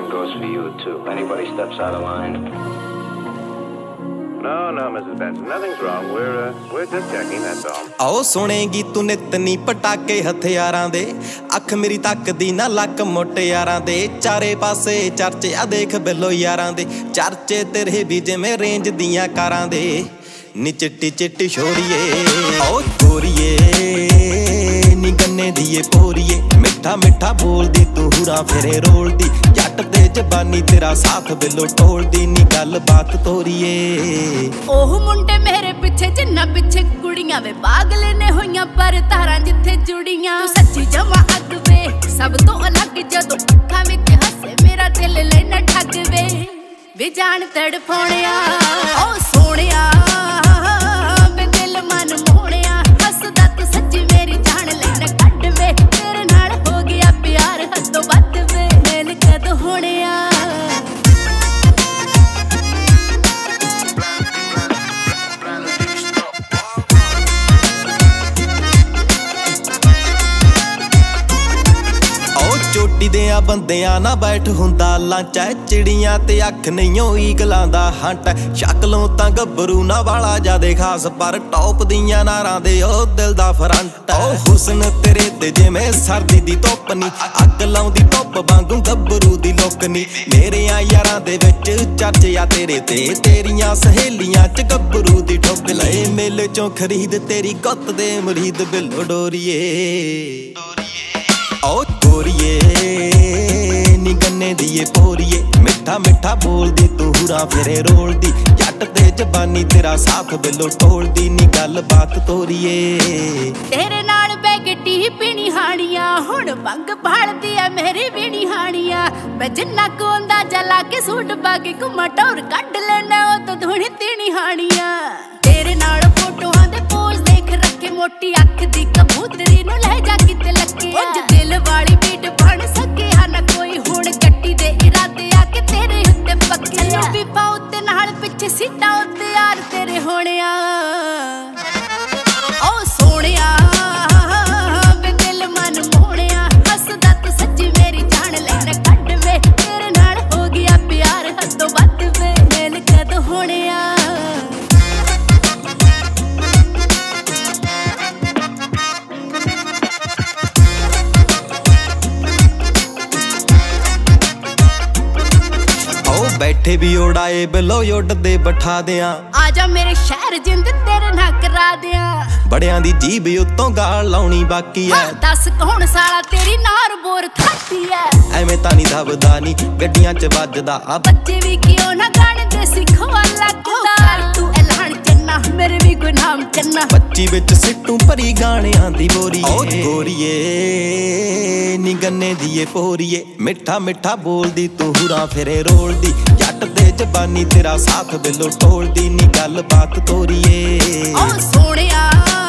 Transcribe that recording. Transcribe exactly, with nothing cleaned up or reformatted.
same goes for you too. If anybody steps out of line. No, no, Missus Benson, nothing's wrong. We're uh, we're just checking, that's all. आओ सुनेगी तू नित नी पटाके हथियारां दे अख मेरी तकदी ना luck मुटियारां दे चारे पासे चर्चे आ देख बिलो यारां दे चर्चे तेरे भी जिवें रेंज दियां कारां दे नी चिट्टी चिट्टी छोरीए आओ गोरीए नी गन्ने दिए पोरीए मिठा मिठा बोलदी तू हुरा फेरे रोलदी जट ते जबानी तेरा साथ बिलो टोलदी नी गल बात तोरीए ओह मुंडे मेरे पिछे जिन्ना पिछे कुड़ियां वे पागल ने होइयां पर तारां जिथे जुड़ियां तू सच्ची जमा अग वे सब तो अलग जदों अखां विच हसे मेरा दिल लेना ठग वे वे जान तड़फोणिया ओ सोहणिया वे दिल मन मोहणिया हसदा तू सच्ची मेरी जान लेना कढ वे तेरे नाल हो गया प्यार हदों वध वे मेल कद होणिया चोटी दियां बंदियां ना बैठ हुंदा लांचा चिड़ियां ते अख नहीं ईगलां दा हंट शक्लों तां गब्बरू ना वाला जादे खास पर टॉप दियां नारां दे ओ दिल दा फरंट ओ हुस्न तेरे ते जिवें सर्दी दी धुप्प नी अग लाउंदी धुप्प वांगू गब्बरू दी लुक नी मेरियां यारां दे विच चर्चा तेरे ते तेरियां सहेलियां च गब्बरू दी ठुक लए मेले चों खरीद तेरी गुत्त दे मुरीद बिलो डोरीए आओ गोरीए नी गन्ने दिए पोरीए मिठा मिठा बोलदी तू हुरा फेरे रोलदी जट ते जबानी तेरा साथ बिलो टोलदी नी गल बात तोरीए तेरे नाल बैगटी पीनी हानियां हुण भंग भालदी आ मेरी बीनी हानियां मैं जिन्ना को अंदाजा ला के सूट पा के घुमा टौर कढ लेना ओ तो धुनी तीनी हानियां तेरे नाल फोटोआं दे पोज देख रखे मोटी अख दी कबूतरी नु ले जा किते लगे उंज दिल वाली बीट बन सके हा ना कोई हुण गट्टी दे इरादे आ के तेरे उत्ते पक्के नु भी पाउ ते नाल पिछे सीटा उत्ते यार तेरे होणिया ओ सोहणिया वे दिल मन मोहणिया हसदा तू सच्ची मेरी जान लेना कढ वे तेरे नाल हो गया प्यार हदों वध वे मेल कद होणिया बैठे भी उड़ाए बिलो उड़दे बिठा दियां आजा मेरे शहर जिंद तेरे ना करा दियां बड़ियां दी जीभ उत्तों गाल लाउणी बाकी है दस कौन साला तेरी नार बोर थाती है एवें तां नी दबदा नी गड्डियां च वजदा बच्चे भी क्यों ना गाने दे सिखो लगदा तू ऐलान चन्ना मेरे भी कोई नाम चन्ना बच्ची विच सिट्टू भरी गाणियां दी बोरी ओ गोरीए नी गन्ने दिए पोरीए मिठा मिठा बोलदी तू हुरा फेरे रोलदी जट ते जबानी तेरा साथ बिलो टोलदी नी गल बात तोरीए ओ सोहणिया